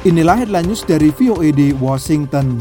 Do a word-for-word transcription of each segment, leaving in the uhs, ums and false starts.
Inilah headline news dari V O A di Washington.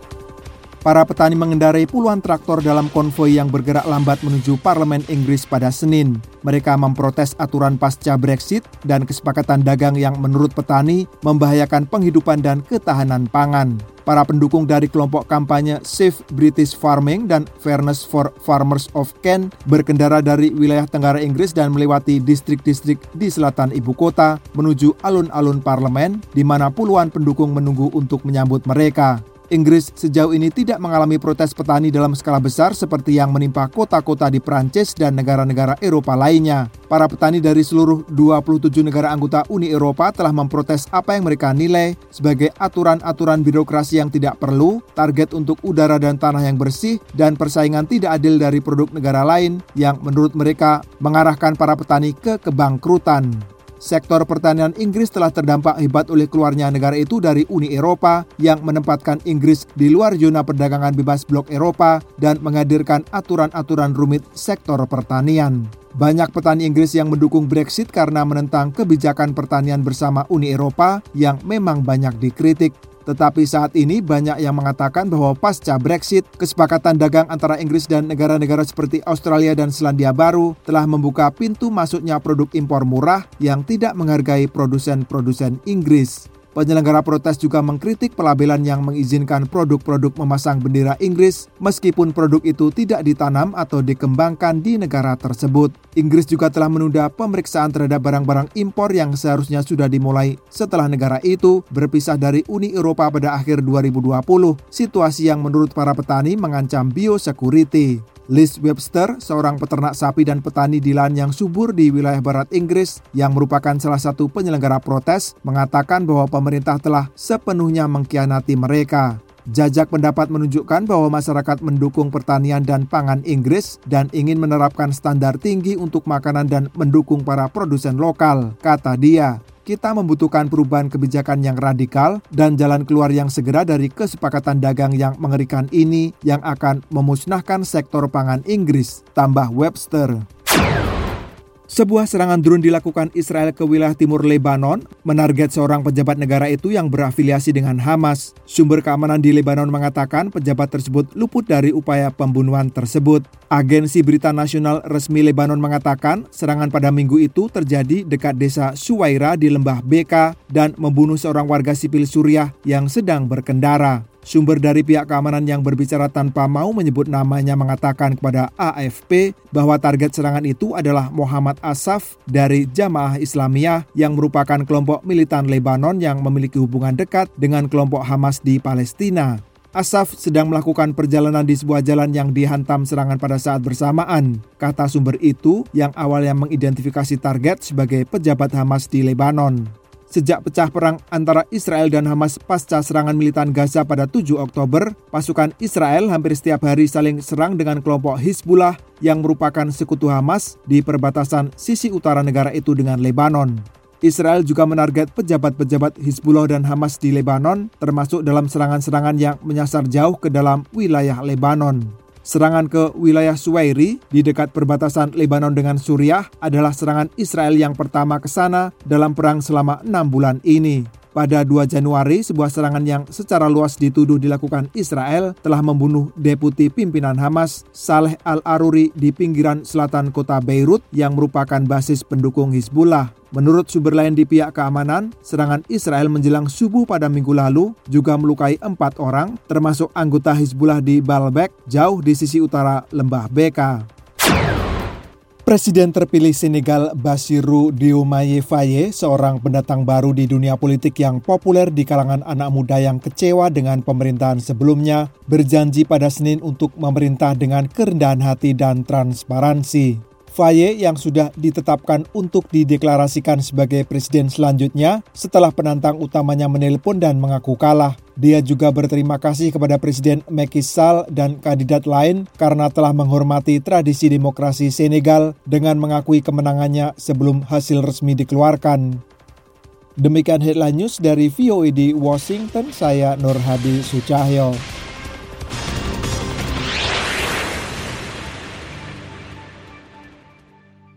Para petani mengendarai puluhan traktor dalam konvoi yang bergerak lambat menuju Parlemen Inggris pada Senin. Mereka memprotes aturan pasca Brexit dan kesepakatan dagang yang menurut petani membahayakan penghidupan dan ketahanan pangan. Para pendukung dari kelompok kampanye Save British Farming dan Fairness for Farmers of Kent berkendara dari wilayah Tenggara Inggris dan melewati distrik-distrik di selatan ibu kota menuju alun-alun parlemen, di mana puluhan pendukung menunggu untuk menyambut mereka. Inggris sejauh ini tidak mengalami protes petani dalam skala besar seperti yang menimpa kota-kota di Prancis dan negara-negara Eropa lainnya. Para petani dari seluruh dua puluh tujuh negara anggota Uni Eropa telah memprotes apa yang mereka nilai sebagai aturan-aturan birokrasi yang tidak perlu, target untuk udara dan tanah yang bersih, dan persaingan tidak adil dari produk negara lain yang menurut mereka mengarahkan para petani ke kebangkrutan. Sektor pertanian Inggris telah terdampak hebat oleh keluarnya negara itu dari Uni Eropa yang menempatkan Inggris di luar zona perdagangan bebas blok Eropa dan menghadirkan aturan-aturan rumit sektor pertanian. Banyak petani Inggris yang mendukung Brexit karena menentang kebijakan pertanian bersama Uni Eropa yang memang banyak dikritik. Tetapi saat ini banyak yang mengatakan bahwa pasca Brexit, kesepakatan dagang antara Inggris dan negara-negara seperti Australia dan Selandia Baru telah membuka pintu masuknya produk impor murah yang tidak menghargai produsen-produsen Inggris. Penyelenggara protes juga mengkritik pelabelan yang mengizinkan produk-produk memasang bendera Inggris meskipun produk itu tidak ditanam atau dikembangkan di negara tersebut. Inggris juga telah menunda pemeriksaan terhadap barang-barang impor yang seharusnya sudah dimulai setelah negara itu berpisah dari Uni Eropa pada akhir dua ribu dua puluh, situasi yang menurut para petani mengancam biosecurity. Liz Webster, seorang peternak sapi dan petani di lahan yang subur di wilayah barat Inggris yang merupakan salah satu penyelenggara protes, mengatakan bahwa pemerintah telah sepenuhnya mengkhianati mereka. Jajak pendapat menunjukkan bahwa masyarakat mendukung pertanian dan pangan Inggris dan ingin menerapkan standar tinggi untuk makanan dan mendukung para produsen lokal, kata dia. Kita membutuhkan perubahan kebijakan yang radikal dan jalan keluar yang segera dari kesepakatan dagang yang mengerikan ini yang akan memusnahkan sektor pangan Inggris, tambah Webster. Sebuah serangan drone dilakukan Israel ke wilayah timur Lebanon, menarget seorang pejabat negara itu yang berafiliasi dengan Hamas. Sumber keamanan di Lebanon mengatakan pejabat tersebut luput dari upaya pembunuhan tersebut. Agensi Berita Nasional resmi Lebanon mengatakan serangan pada minggu itu terjadi dekat desa Suwaira di lembah Beka dan membunuh seorang warga sipil Suriah yang sedang berkendara. Sumber dari pihak keamanan yang berbicara tanpa mau menyebut namanya mengatakan kepada A F P bahwa target serangan itu adalah Muhammad Asaf dari Jamaah Islamiyah yang merupakan kelompok militan Lebanon yang memiliki hubungan dekat dengan kelompok Hamas di Palestina. Asaf sedang melakukan perjalanan di sebuah jalan yang dihantam serangan pada saat bersamaan, kata sumber itu yang awalnya mengidentifikasi target sebagai pejabat Hamas di Lebanon. Sejak pecah perang antara Israel dan Hamas pasca serangan militan Gaza pada tujuh Oktober, pasukan Israel hampir setiap hari saling serang dengan kelompok Hizbullah yang merupakan sekutu Hamas di perbatasan sisi utara negara itu dengan Lebanon. Israel juga menarget pejabat-pejabat Hizbullah dan Hamas di Lebanon, termasuk dalam serangan-serangan yang menyasar jauh ke dalam wilayah Lebanon. Serangan ke wilayah Suwairi di dekat perbatasan Lebanon dengan Suriah adalah serangan Israel yang pertama ke sana dalam perang selama enam bulan ini. Pada dua Januari, sebuah serangan yang secara luas dituduh dilakukan Israel telah membunuh deputi pimpinan Hamas, Saleh Al-Aruri di pinggiran selatan kota Beirut yang merupakan basis pendukung Hizbullah. Menurut sumber lain di pihak keamanan, serangan Israel menjelang subuh pada minggu lalu juga melukai empat orang, termasuk anggota Hizbullah di Baalbek, jauh di sisi utara lembah Beka. Presiden terpilih Senegal Bassirou Diomaye Faye, seorang pendatang baru di dunia politik yang populer di kalangan anak muda yang kecewa dengan pemerintahan sebelumnya, berjanji pada Senin untuk memerintah dengan kerendahan hati dan transparansi. Faye yang sudah ditetapkan untuk dideklarasikan sebagai presiden selanjutnya setelah penantang utamanya menelpon dan mengaku kalah. Dia juga berterima kasih kepada Presiden Macky Sall dan kandidat lain karena telah menghormati tradisi demokrasi Senegal dengan mengakui kemenangannya sebelum hasil resmi dikeluarkan. Demikian headline news dari V O A di Washington, saya Nur Hadi Sucahyo.